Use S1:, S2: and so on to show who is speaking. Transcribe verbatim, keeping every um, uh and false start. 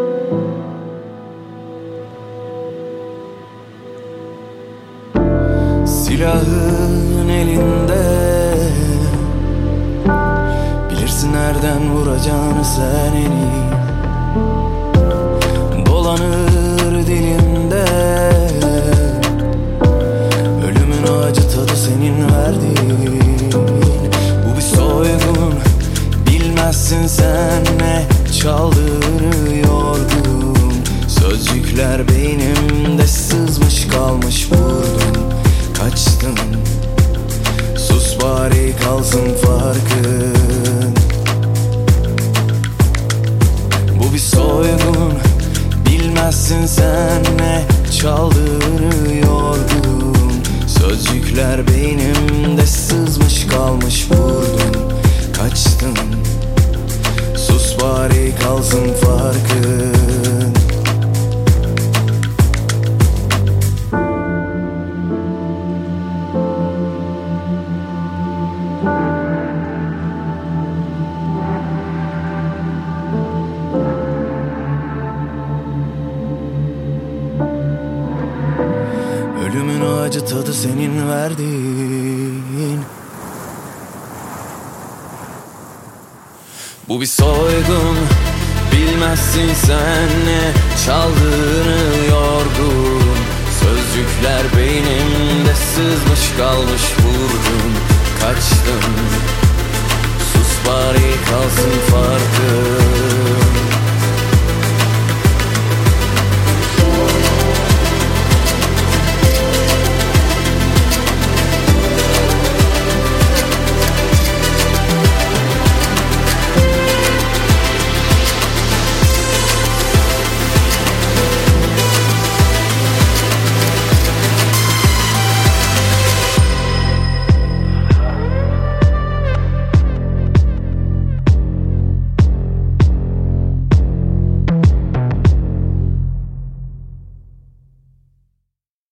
S1: Silahın elinde, bilirsin nereden vuracağını sen en iyi. Dolanır dilinde, ölümün acı tadı senin verdiğin. Bu bir soygun, bilmezsin sen ne çaldığını yorgun. Sözcükler beynimde sızmış kalmış, vurdum, kaçtım. Sus bari kalsın farkın. Bu bir soygun, bilmezsin sen ne çaldığını yorgun. Sözcükler beynimde sızmış kalmış, vurdum, kaçtım. Sus bari kalsın farkın. Ölümün acı tadı senin verdiğin. Bu bir soygun, bilmezsin sen ne çaldığını yorgun. Sözcükler beynimde sızmış kalmış, vurdum, kaçtım. Sus bari kalsın farkın.